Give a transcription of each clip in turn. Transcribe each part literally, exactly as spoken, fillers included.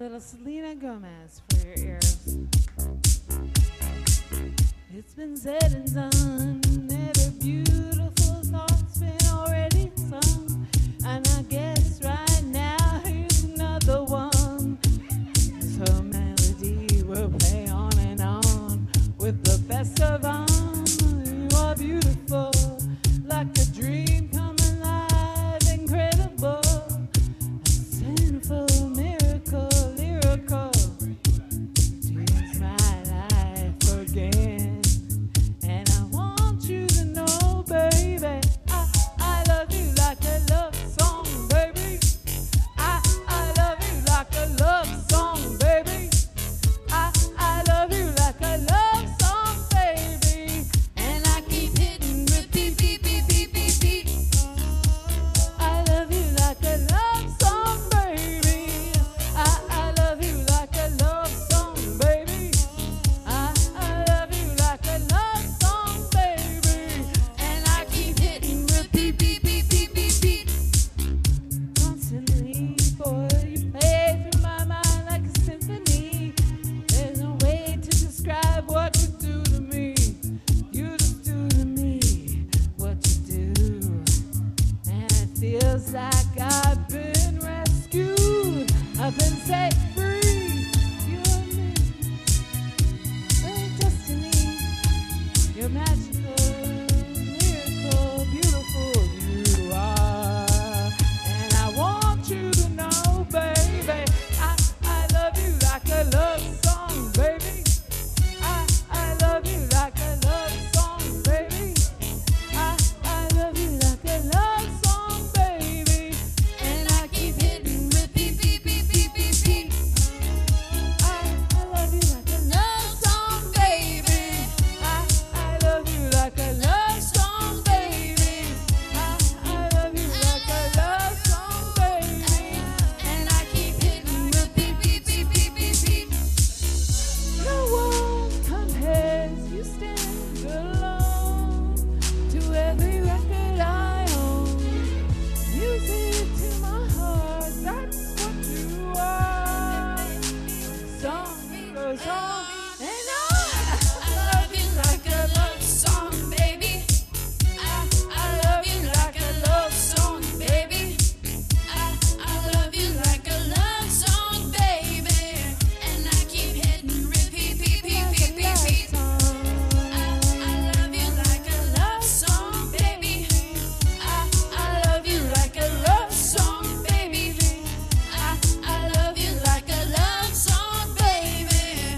Little Selena Gomez for your ears. It's been said and done, every beautiful thought's been already sung, and I guess right now here's another one. So melody will play on and on with the best of them. You are beautiful, like a dream come alive, incredible, a sinful miracle, lyrical. Change my life again, and I want you to know, baby, I, I love you like a love song, baby. I, I love you like a love song, baby. I, I love you like a love song, baby. And I keep hitting repeat, beat, beat, beat, beat, beat. I love you like a love song, baby. I, I love you like a love song, baby. I, I love you like a love song, baby. And I keep hitting repeat, beat, beat, beat, beat, beat. Constantly, boy, you play through my mind like a symphony. There's no way to describe what you do to me. You just do to me what you do. And it feels like I've been rescued. I've been set free. You and me, we're destiny. You're magical, miracle, beautiful you are. And I want you to know, baby, I, I love you like a love song, baby. I, I love you like a love song, baby. I, I love you like a love song, baby. And I keep hitting repeat, beat, beat, beat, beat, beat. I, I love you like a love song, baby. I, I love you like a love song, baby. I, I love you like a love song, baby. And I keep hitting repeat, beat, beat, beat, beat, beat. No one compares, you stand alone to every record I own. Music to my heart, that's what you are. Song goes on, and I love you like a love song, baby. I, I love you like a love song, baby. I, I love you like a love song, baby. And I keep hitting repeat, beat, beat, beat, beat, beat. I, I love you like a love song, baby. I, I love you like a love song, baby. I, I love you like a love song, baby.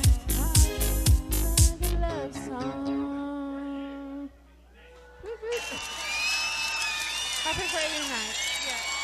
I love a love song. Happy Friday night. Yeah.